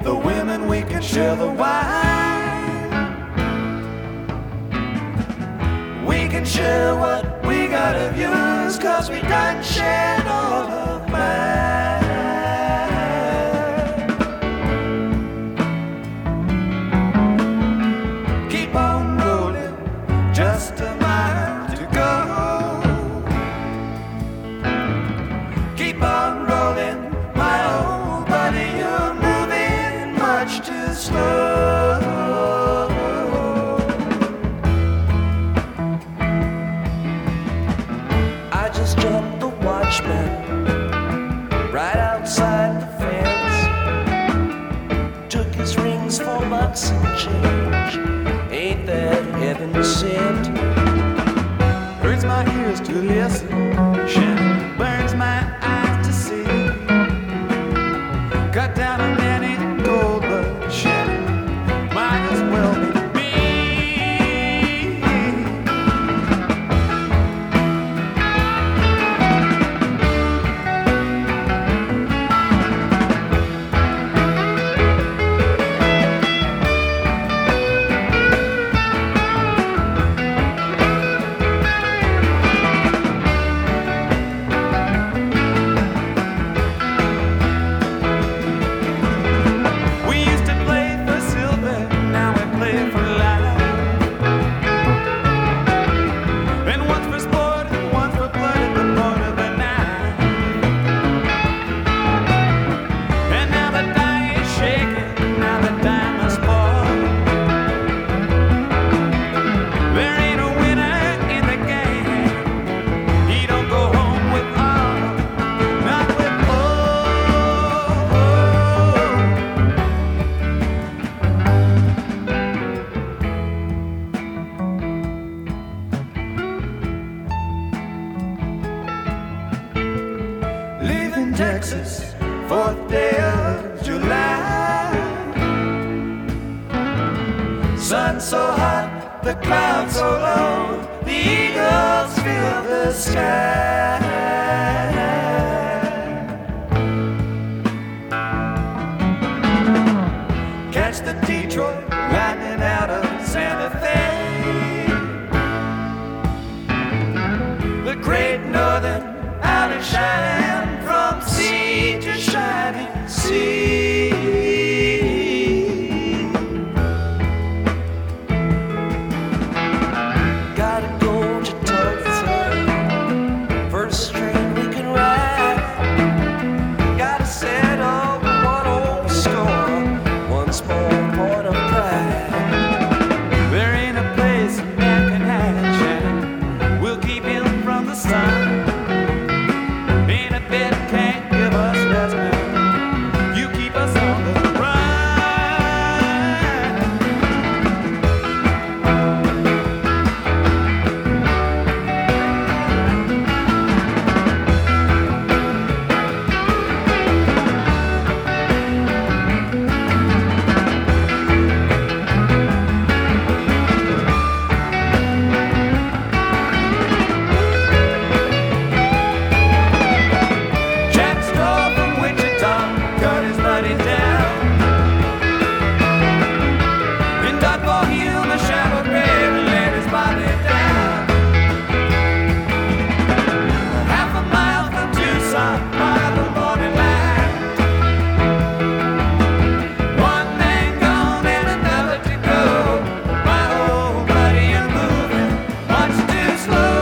the women, we can share the wine. We can share what we got of yours, 'cause we done shared all of mine. Keep on rolling, just a mile to go. Keep on rolling, my old buddy, you're moving much too slow. I just jumped the watchman right outside the fence. Took his rings for bucks and change. Ain't that heaven sent? Hurts my ears to listen, burns my eyes to see. Cut down a many gold, but Shannon might as well be me. We used to play for silver, now we play for life. And once for sport and once for blood at the point of the knife. And now the die is shaking, now the die must fall. There ain't a winner in the game. He don't go home with all, not with all. Leaving Texas, 4th day of July. Sun so hot, the clouds so low, the eagles fill the sky. Catch the Detroit lightning out of Santa Fe. The Great Northern out and shining from sea to shining sea. Gotta go to Tulsa, first train we can ride. Gotta settle one old score, one small point of pride. There ain't a place a man can hide, Shannon. We'll keep him from the sun. Ain't a bed can't give us rest now. You keep us on the run. Jack Straw from Wichita cut his buddy down. In Dodgeball Hill, the shallow grave laid his body down. Half a mile from Tucson by the morning light. One man gone and another to go. My old buddy, you're moving much too slow.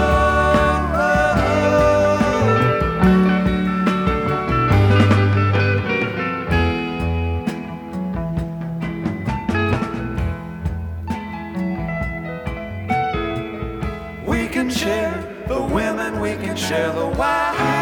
We can share the women, we can share the wine.